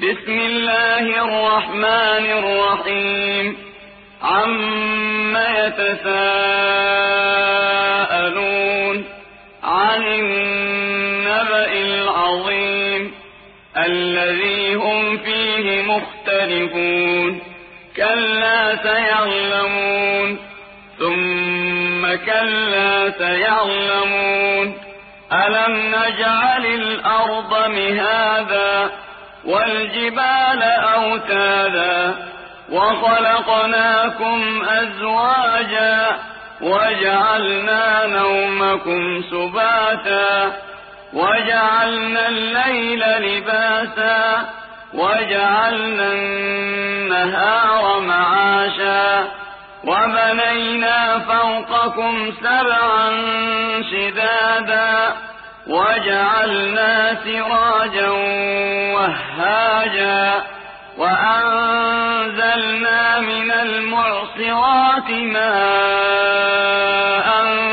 بسم الله الرحمن الرحيم عم يتساءلون عن النبأ العظيم الذي هم فيه مختلفون كلا سيعلمون ثم كلا سيعلمون ألم نجعل الأرض مهادا والجبال أوتادا وخلقناكم أزواجا وجعلنا نومكم سباتا وجعلنا الليل لباسا وجعلنا النهار معاشا وبنينا فوقكم سبعا شدادا وجعلنا سراجا وهاجا وأنزلنا من المعصرات ماء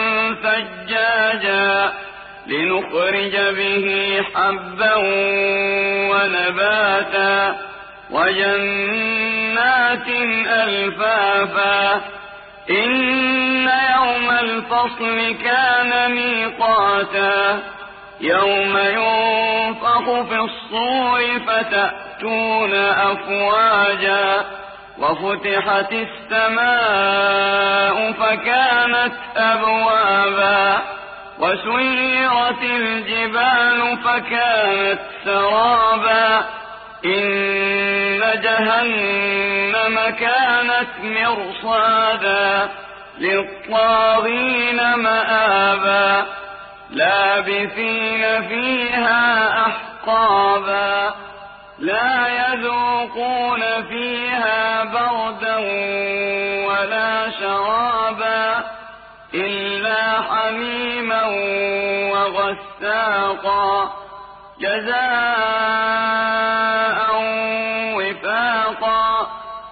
ثجاجا لنخرج به حبا ونباتا وجنات ألفافا إن يوم الفصل كان ميقاتا يوم ينفخ في الصور فتأتون أفواجا وفتحت السماء فكانت أبوابا وسيرت الجبال فكانت سرابا إن جهنم كانت مرصادا للطاغين مآبا لابثين فيها أحقابا لا يذوقون فيها بردا ولا شرابا إلا حميما وغساقا جزاء وفاقا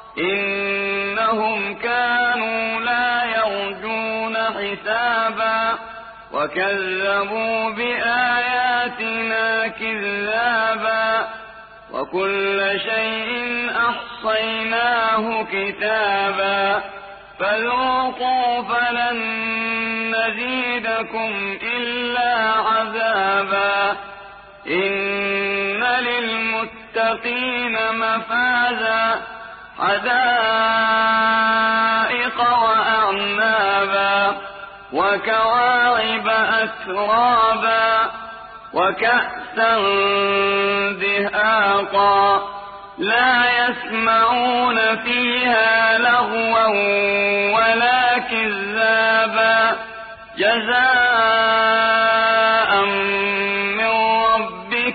إنهم كانوا لا يرجون حسابا وكذبوا بآياتنا كذابا وكل شيء أحصيناه كتابا فذوقوا فلن نزيدكم إلا عذابا إن للمتقين مفازا حدائق وأعنابا وكواعب أترابا وكأسا دهاقا لا يسمعون فيها لغوا ولا كذابا جزاء من ربك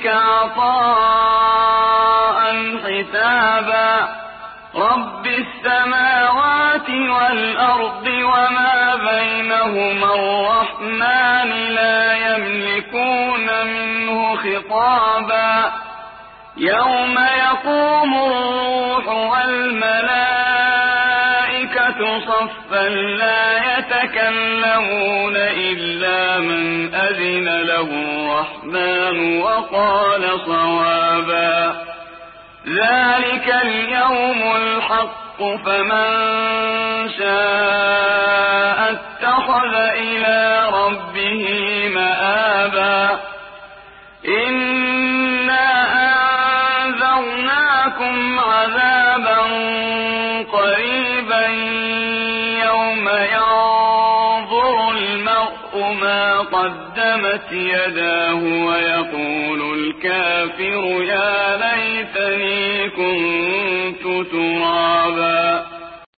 عطاء حسابا رب السماوات والأرض وما بينهما الرحمن لا يملكون منه خطابا يوم يقوم الروح والملائكة صفا لا يتكلمون إلا من أذن له الرحمن وقال صوابا ذلك اليوم الحق فمن شاء اتخذ إلى ربه مآبا إنا أنذرناكم عذابا قريبا يوم ينظر المرء ما قدمت يداه ويقول الكافر يا ليتني كنت ترابا